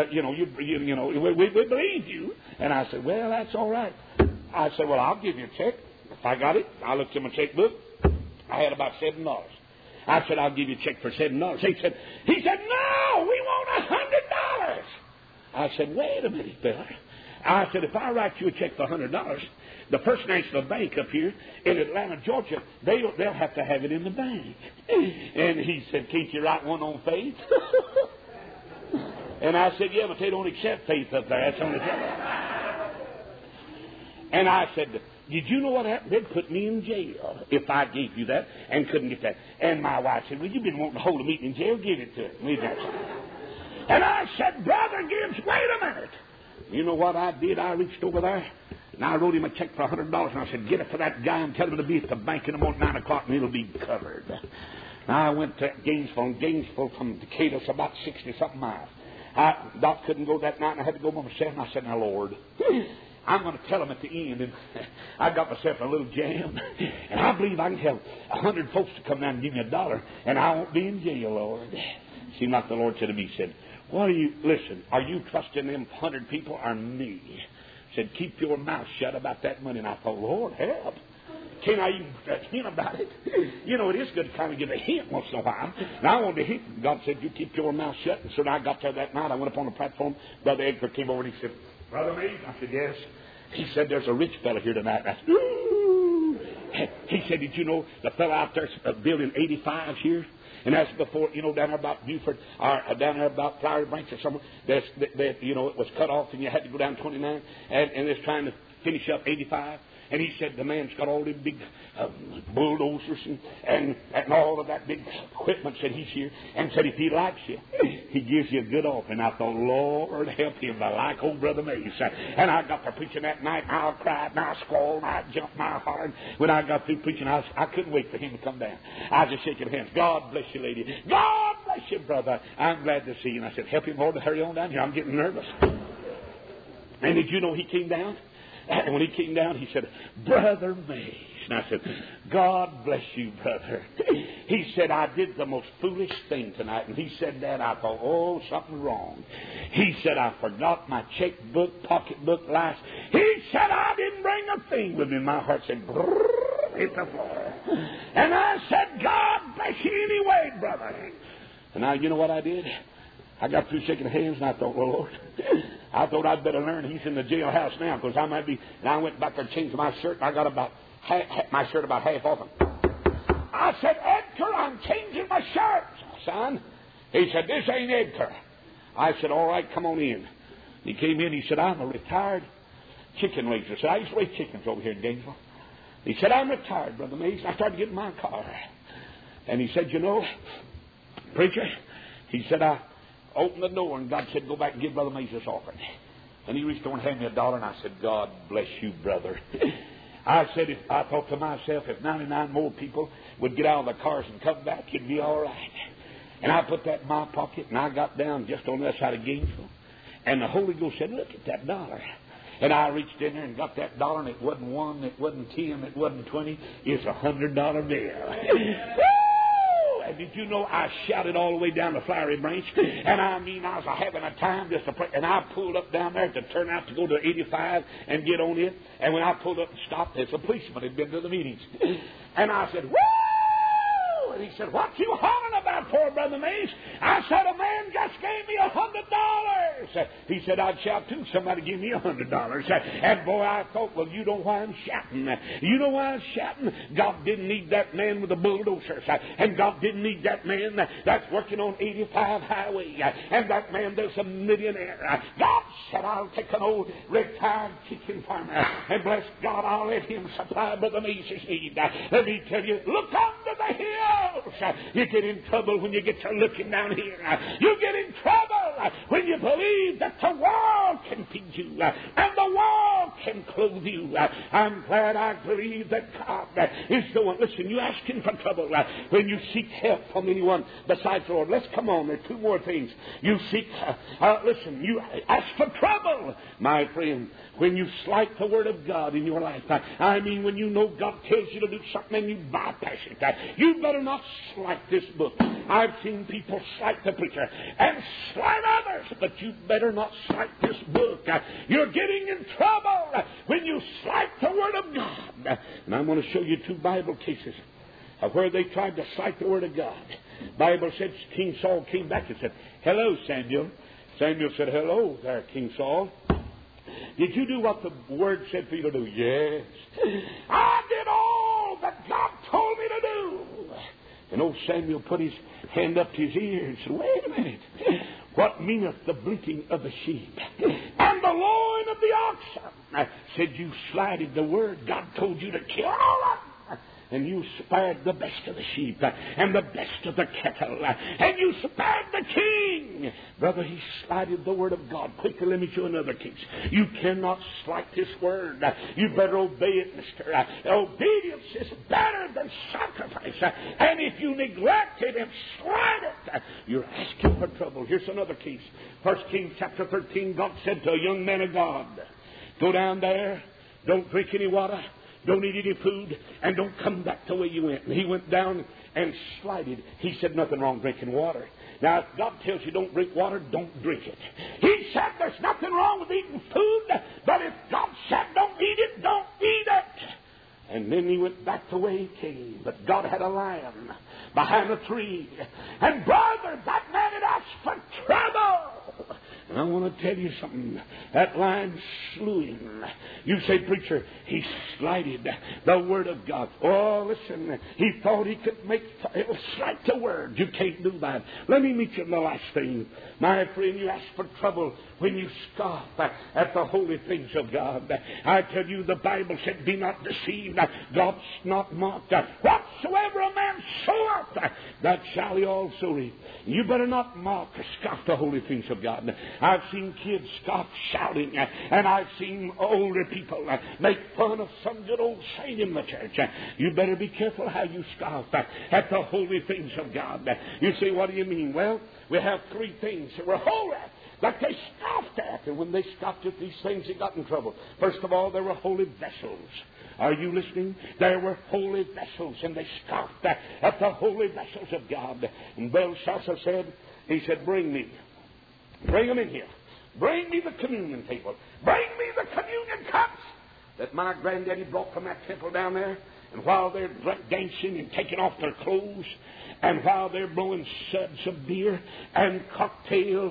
we believed you." And I said, "Well, that's all right." I said, "Well, I'll give you a check if I got it." I looked in my checkbook. I had about $7. I said, "I'll give you a check for $7. He said, "No, we want $100. I said, "Wait a minute, fella." I said, "If I write you a check for $100, the First National Bank up here in Atlanta, Georgia, they'll have to have it in the bank." And he said, "Can't you write one on faith?" And I said, "Yeah, but they don't accept faith up there. That's the only thing." And I said, "Did you know what happened? They'd put me in jail if I gave you that and couldn't get that." And my wife said, "Well, you've been wanting to hold a meeting in jail. Give it to it." And I said, "Brother Gibbs, wait a minute." You know what I did? I reached over there, and I wrote him a check for $100, and I said, "Get it for that guy and tell him to be at the bank in the morning, 9 o'clock, and it'll be covered." Now, I went to Gainesville, and Gainesville from Decatur is about 60-something miles. Doc couldn't go that night, and I had to go by myself, and I said, "Now, Lord, I'm going to tell him at the end." And I got myself in a little jam, and I believe I can tell 100 folks to come down and give me $1, and I won't be in jail, Lord. Seemed like the Lord said to me, said, "Are you trusting them 100 people or me?" Said, "Keep your mouth shut about that money." And I thought, Lord, help. Can't I even hint about it? It is good to kind of give a hint once in a while. And I wanted to hint. God said, "You keep your mouth shut." And so when I got there that night, I went up on the platform. Brother Edgar came over and he said, "Brother Mays?" I said, "Yes." He said, "There's a rich fella here tonight." And I said, "Ooh." He said, "Did you know the fella out there building 85s here? And that's before, down there about Buford, or down there about Flowery Branch or somewhere, it was cut off and you had to go down 29, and it's trying to finish up 85. And he said the man's got all the big bulldozers and all of that big equipment. Said he's here, and said if he likes you, he gives you a good offer." And I thought, Lord, help him. I like old Brother Mays. And I got to preaching that night, and I cried, and I squalled, and I jumped, and I hollered. When I got through preaching, I couldn't wait for him to come down. I was just shaking hands. "God bless you, lady. God bless you, brother. I'm glad to see you." And I said, "Help him, Lord, to hurry on down here. I'm getting nervous." And did you know he came down? And when he came down, he said, "Brother Mays." And I said, "God bless you, brother." He said, "I did the most foolish thing tonight." And he said that. I thought, oh, something wrong. He said, "I forgot my checkbook, pocketbook, license." He said, "I didn't bring a thing with me." My heart said, brrr, hit the floor. And I said, "God bless you anyway, brother." And now, you know what I did? I got through shaking hands, and I thought, well, Lord, I thought I'd better learn he's in the jailhouse now, because I might be. And I went back there and changed my shirt, and I got about my shirt about half open. I said, "Edgar, I'm changing my shirt, son." He said, "This ain't Edgar." I said, "All right, come on in." He came in. He said, "I'm a retired chicken raiser." I said, "I used to raise chickens over here in Gainesville." He said, I'm retired, Brother Mays. I started getting my car. And he said, you know, preacher, he said, I opened the door and God said, go back and give Brother Mays this offering. And he reached over and handed me $1, and I said, God bless you, brother. I said, I thought to myself, if 99 more people would get out of the cars and come back, it'd be all right. And I put that in my pocket, and I got down just on the other side of Gainesville. And the Holy Ghost said, look at that $1. And I reached in there and got that $1, and it wasn't 1, it wasn't 10, it wasn't 20. It's $100 bill. And did you know I shouted all the way down the Flowery Branch? And I mean, I was having a time just to pray. And I pulled up down there to turn out to go to 85 and get on it. And when I pulled up and stopped, there's a policeman had been to the meetings. And I said, woo! And he said, what you hollering about for, Brother Mays? I said, a man just gave me $100. He said, I'd shout too. Somebody give me $100. And boy, I thought, well, you know why I'm shouting. You know why I'm shouting? God didn't need that man with the bulldozers. And God didn't need that man that's working on 85 highway. And that man that's a millionaire. God said, I'll take an old retired chicken farmer. And bless God, I'll let him supply Brother Mays' need. Let me tell you, look under the hill. You get in trouble when you get to looking down here. You get in trouble when you believe that the world can feed you and the world can clothe you. I'm glad I believe that God is the one. Listen, you ask Him for trouble when you seek help from anyone besides the Lord. Let's come on. There are two more things. You seek, listen, you ask for trouble, my friend, when you slight the Word of God in your life. I mean, when you know God tells you to do something and you bypass it. You better not slight this book. I've seen people slight the preacher and slight others, but you better not slight this book. You're getting in trouble when you slight the Word of God. And I'm going to show you two Bible cases of where they tried to slight the Word of God. The Bible said King Saul came back and said, hello, Samuel. Samuel said, hello there, King Saul. Did you do what the Word said for you to do? Yes. I did all that God told me to do. And old Samuel put his hand up to his ear and said, wait a minute. What meaneth the bleating of the sheep and the lowing of the oxen? Said you slighted the word. God told you to kill all of them. And you spared the best of the sheep and the best of the cattle. And you spared the king. Brother, he slighted the word of God. Quickly, let me show another case. You cannot slight this word. You better obey it, mister. Obedience is better than sacrifice. And if you neglect it and slight it, you're asking for trouble. Here's another case. 1 Kings chapter 13, God said to a young man of God, go down there, don't drink any water, don't eat any food, and don't come back the way you went. And he went down and slighted. He said, nothing wrong drinking water. Now, if God tells you don't drink water, don't drink it. He said there's nothing wrong with eating food, but if God said don't eat it, don't eat it. And then he went back the way he came. But God had a lion behind a tree. And brother, that man had asked for trouble. And I want to tell you something. That lion slew him. You say, preacher, he slighted the word of God. Oh, listen, he thought he could slight the word. You can't do that. Let me meet you in the last thing. My friend, you ask for trouble when you scoff at the holy things of God. I tell you, the Bible said, be not deceived. God's not mocked. Whatsoever a man soweth, that shall he also reap. You better not mock or scoff the holy things of God. I've seen kids scoff shouting, and I've seen older people make fun of some good old saint in the church. You better be careful how you scoff at the holy things of God. You say, what do you mean? Well, we have three things that were holy that they scoffed at. And when they scoffed at these things, they got in trouble. First of all, there were holy vessels. Are you listening? There were holy vessels, and they scoffed at the holy vessels of God. And Belshazzar said, he said, bring them in here. Bring me the communion table. Bring me the communion cups that my granddaddy brought from that temple down there. And while they're dancing and taking off their clothes, and while they're blowing suds of beer and cocktails,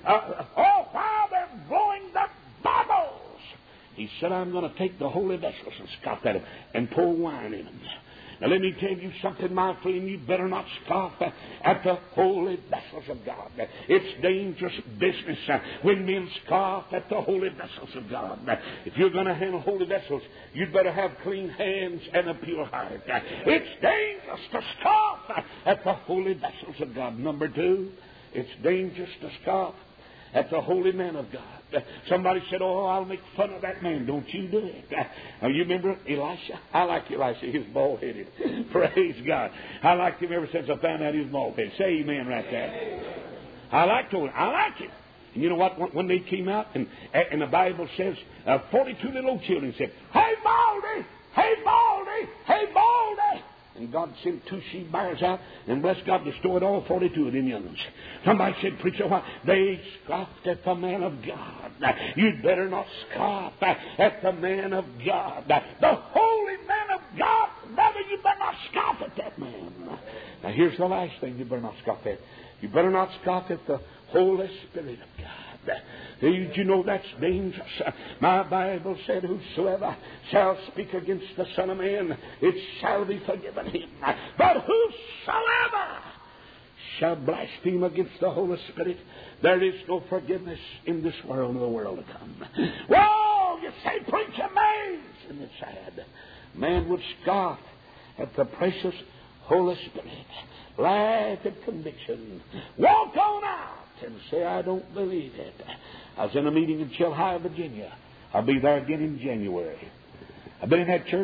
while they're blowing the bubbles, he said, I'm going to take the holy vessels and scoff at them and pour wine in them. Now let me tell you something, my friend. You better not scoff at the holy vessels of God. It's dangerous business when men scoff at the holy vessels of God. If you're going to handle holy vessels, you'd better have clean hands and a pure heart. It's dangerous to scoff at the holy vessels of God. Number two, it's dangerous to scoff at the holy man of God. Somebody said, oh, I'll make fun of that man. Don't you do it. Now, you remember Elisha? I like Elisha. He was bald-headed. Praise God. I liked him ever since I found out he was bald-headed. Say amen right there. I like him. And you know what? When they came out, and the Bible says, 42 little old children said, hey, Baldy! Hey, Baldy! Hey, Baldy! And God sent 2 she-bears out, and bless God, destroyed all 42 of them young ones. Somebody said, preacher, why? They scoffed at the man of God. You'd better not scoff at the man of God. The holy man of God, brother, you better not scoff at that man. Now, here's the last thing you better not scoff at. You better not scoff at the Holy Spirit of God. Did you know that's dangerous? My Bible said, whosoever shall speak against the Son of Man, it shall be forgiven him. But whosoever shall blaspheme against the Holy Spirit, there is no forgiveness in this world or the world to come. Whoa, you say, preacher, man, isn't it sad? Man would scoff at the precious Holy Spirit. Laugh at conviction. Walk on out and say, I don't believe it. I was in a meeting in Chilhowee, Virginia. I'll be there again in January. I've been in that church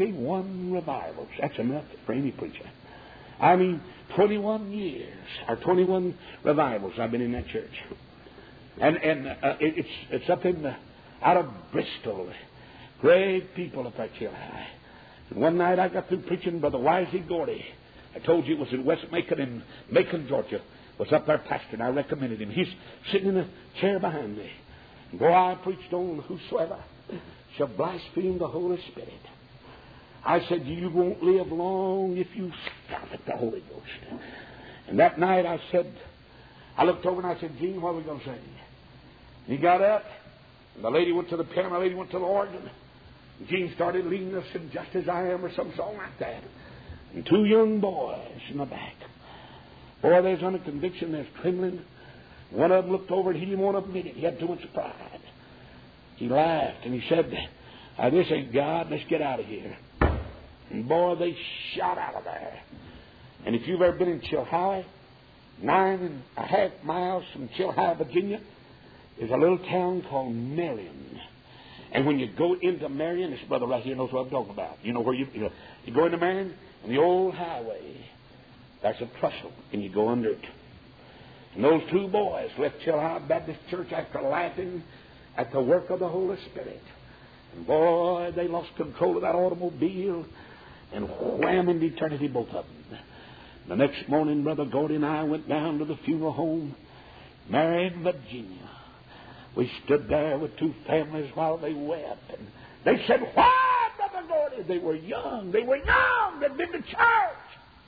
21 revivals. That's enough for any preacher. I mean, 21 years, or 21 revivals I've been in that church. And it's up in out of Bristol. Great people up at Chilhowee. And one night I got through preaching Brother Wisey Gordy. I told you it was in West Macon, in Macon, Georgia. Was up there pastoring. I recommended him. He's sitting in a chair behind me. And boy, I preached on whosoever shall blaspheme the Holy Spirit. I said, you won't live long if you scoff at the Holy Ghost. And that night I looked over and I said, Gene, what are we going to sing? And he got up, and the lady went to the piano, the lady went to the organ. And Gene started leading us in Just As I Am or some song like that. And 2 young boys in the back. Boy, there's under conviction, there's trembling. One of them looked over and he didn't want to admit it. He had too much pride. He laughed and he said, this ain't God, let's get out of here. And boy, they shot out of there. And if you've ever been in Chilhowee, 9.5 miles from Chilhowee, Virginia, is a little town called Marion. And when you go into Marion, this brother right here knows what I'm talking about. You know where you go into Marion, and the old highway, there's a trestle, and you go under it. And those 2 boys left Chilhowee Baptist Church after laughing at the work of the Holy Spirit. And boy, they lost control of that automobile and wham into eternity, both of them. The next morning, Brother Gordy and I went down to the funeral home, Marion, Virginia. We stood there with 2 families while they wept. And they said, why, Brother Gordy? They were young. They'd been to church.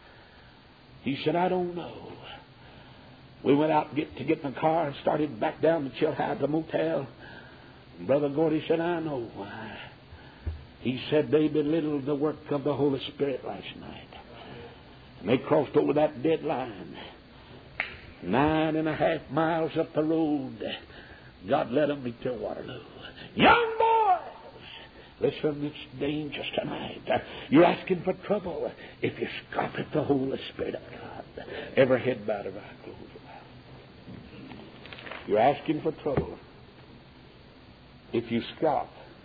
He said, I don't know. We went out to get in the car and started back down to Chilhowee, the motel. And Brother Gordy said, I know why. He said they belittled the work of the Holy Spirit last night. And they crossed over that dead line. 9.5 miles up the road, God led them to Waterloo. Young boys, listen, it's dangerous tonight. You're asking for trouble if you scoff at the Holy Spirit of God. Every head bowed, every eye closed. You're asking for trouble if you scoff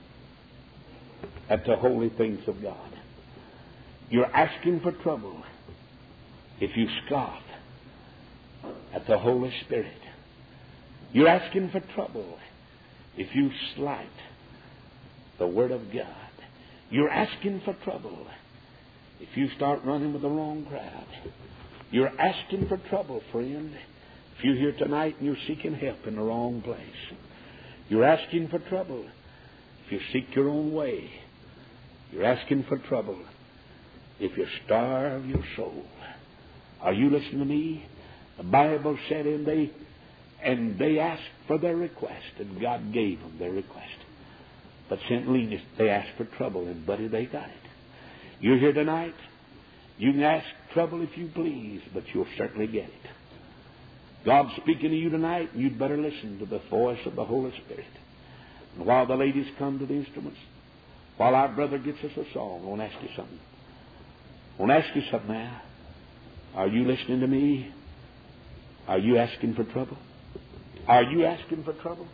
at the holy things of God. You're asking for trouble if you scoff at the Holy Spirit. You're asking for trouble if you slight the Word of God. You're asking for trouble if you start running with the wrong crowd. You're asking for trouble, friend, if you're here tonight and you're seeking help in the wrong place. You're asking for trouble if you seek your own way. You're asking for trouble if you starve your soul. Are you listening to me? The Bible said, and they asked for their request, and God gave them their request. But St. Linus, they asked for trouble, and buddy, they got it. You're here tonight, You can ask trouble if you please, but you'll certainly get it. God's speaking to you tonight, and you'd better listen to the voice of the Holy Spirit. And while the ladies come to the instruments, while our brother gets us a song, I want to ask you something. I want to ask you something now. Are you listening to me? Are you asking for trouble? Are you asking for trouble?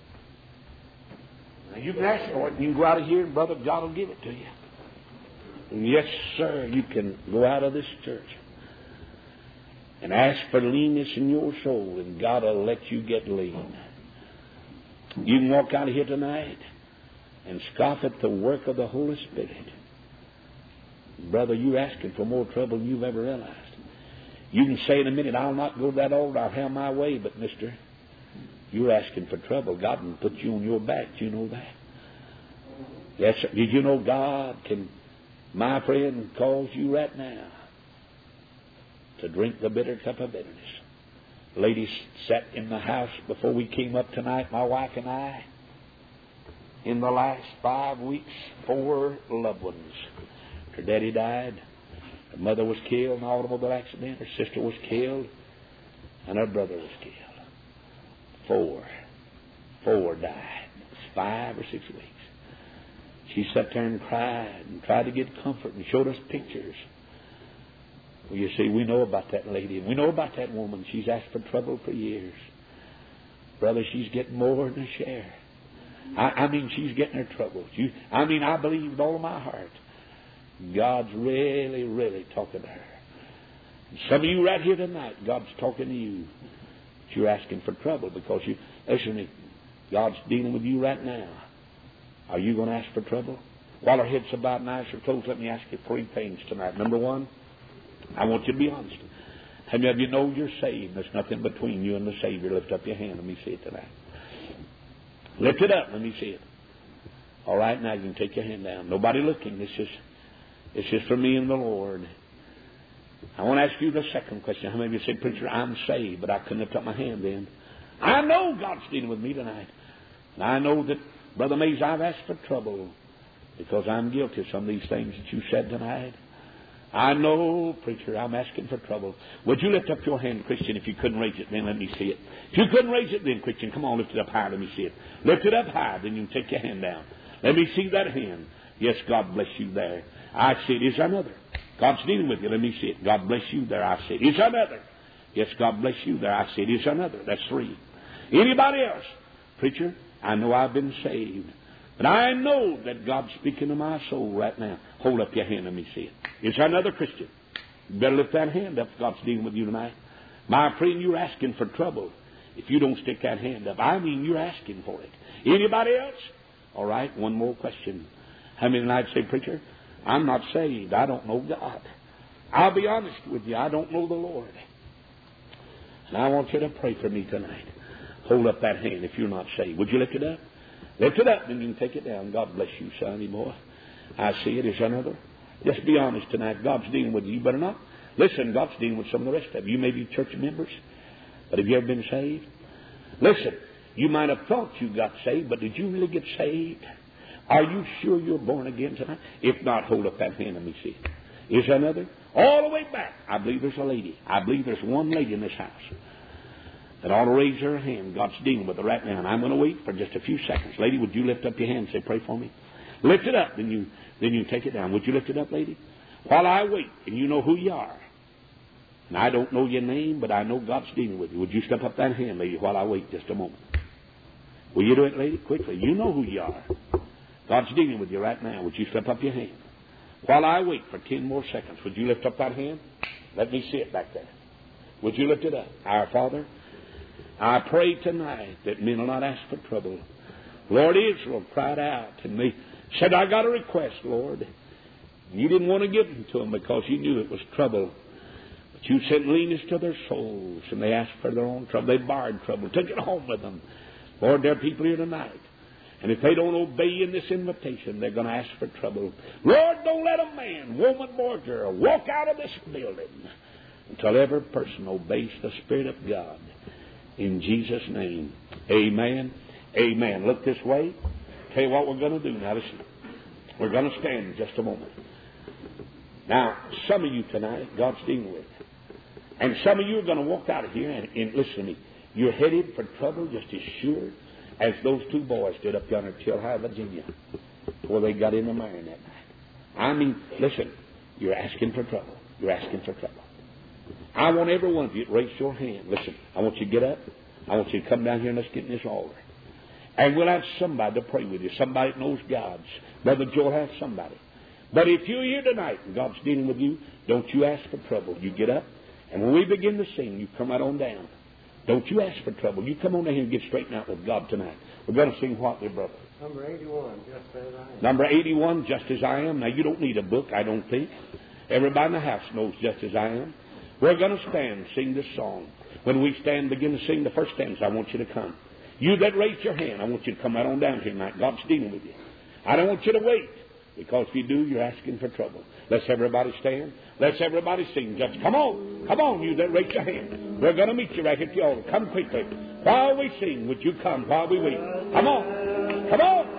Now you can ask for it, and you can go out of here, and Brother, God will give it to you. And yes, sir, you can go out of this church and ask for leanness in your soul, and God will let you get lean. You can walk out of here tonight and scoff at the work of the Holy Spirit. Brother, you're asking for more trouble than you've ever realized. You can say in a minute, I'll not go to that altar, I'll have my way, but mister, you're asking for trouble. God can put you on your back. Do you know that? Yes, sir. Did you know God can, my friend, cause you right now to drink the bitter cup of bitterness? Ladies sat in the house before we came up tonight, my wife and I. In the last 5 weeks, 4 loved ones. Her daddy died. Her mother was killed in an automobile accident. Her sister was killed. And her brother was killed. 4 died. It was 5 or 6 weeks. She sat there and cried and tried to get comfort and showed us pictures. Well, you see, we know about that lady, and we know about that woman. She's asked for trouble for years. Brother, she's getting more than a share. I mean, she's getting her troubles. I believe with all of my heart, God's really, really talking to her. And some of you right here tonight, God's talking to you. But you're asking for trouble because you, listen to me, God's dealing with you right now. Are you going to ask for trouble? While our heads are bowed and eyes are closed, let me ask you 3 things tonight. Number 1, I want you to be honest. How many of you know you're saved? There's nothing between you and the Savior. Lift up your hand. Let me see it tonight. Lift it up. Let me see it. All right, now you can take your hand down. Nobody looking. It's just for me and the Lord. I want to ask you the second question. How many of you say, Preacher, I'm saved, but I couldn't lift up my hand then? I know God's dealing with me tonight. And I know that, Brother Mays, I've asked for trouble because I'm guilty of some of these things that you said tonight. I know, preacher, I'm asking for trouble. Would you lift up your hand, Christian? If you couldn't raise it, then let me see it. If you couldn't raise it, then, Christian, come on, lift it up high. Let me see it. Lift it up high, then you can take your hand down. Let me see that hand. Yes, God bless you there. I see it. Is another. God's dealing with you. Let me see it. God bless you there. I see it. Is another. Yes, God bless you there. I see it. Is another. That's 3. Anybody else? Preacher, I know I've been saved. But I know that God's speaking to my soul right now. Hold up your hand. Let me see it. Is there another Christian? You better lift that hand up. God's dealing with you tonight. My friend, you're asking for trouble. If you don't stick that hand up, I mean you're asking for it. Anybody else? All right, one more question. How many tonight say, Preacher, I'm not saved. I don't know God. I'll be honest with you. I don't know the Lord. And I want you to pray for me tonight. Hold up that hand if you're not saved. Would you lift it up? Lift it up, and you can take it down. God bless you, sonny boy. I see it. Is there another? Just be honest tonight. God's dealing with you. You better not. Listen, God's dealing with some of the rest of you. You may be church members, but have you ever been saved? Listen, you might have thought you got saved, but did you really get saved? Are you sure you're born again tonight? If not, hold up that hand. Let me see it. Is there another? All the way back. I believe there's a lady. I believe there's one lady in this house that ought to raise her hand. God's dealing with her right now, and I'm going to wait for just a few seconds. Lady, would you lift up your hand and say, pray for me? Lift it up, then you take it down. Would you lift it up, lady? While I wait, and you know who you are. And I don't know your name, but I know God's dealing with you. Would you step up that hand, lady, while I wait just a moment? Will you do it, lady? Quickly. You know who you are. God's dealing with you right now. Would you step up your hand? While I wait for 10 more seconds, would you lift up that hand? Let me see it back there. Would you lift it up? Our Father, I pray tonight that men will not ask for trouble. Lord, Israel cried out, and they said, I got a request, Lord. You didn't want to give them to them because you knew it was trouble. But you sent leanness to their souls, and they asked for their own trouble. They borrowed trouble, took it home with them. Lord, there are people here tonight. And if they don't obey in this invitation, they're going to ask for trouble. Lord, don't let a man, woman, boy, or girl walk out of this building until every person obeys the Spirit of God. In Jesus' name, amen. Amen. Look this way. Tell you what we're going to do now. Listen. We're going to stand in just a moment. Now, some of you tonight, God's dealing with. And some of you are going to walk out of here and listen to me. You're headed for trouble just as sure as those two boys stood up yonder at Chilhowee, Virginia, before they got in the mine that night. I mean, listen, you're asking for trouble. You're asking for trouble. I want every one of you to raise your hand. Listen, I want you to get up. I want you to come down here and let's get in this altar. And we'll have somebody to pray with you. Somebody that knows God's. Brother Joel has somebody. But if you're here tonight and God's dealing with you, don't you ask for trouble. You get up, and when we begin to sing, you come right on down. Don't you ask for trouble. You come on down here and get straightened out with God tonight. We're going to sing what, dear brother? Number 81, Just As I Am. Number 81, Just As I Am. Now, you don't need a book, I don't think. Everybody in the house knows Just As I Am. We're going to stand, sing this song. When we stand, begin to sing the first stanza, I want you to come. You that raised your hand, I want you to come right on down here tonight. God's dealing with you. I don't want you to wait, because if you do, you're asking for trouble. Let's everybody stand. Let's everybody sing. Just come on, you that raised your hand. We're going to meet you right at the altar. Come quickly. While we sing, would you come while we wait? Come on.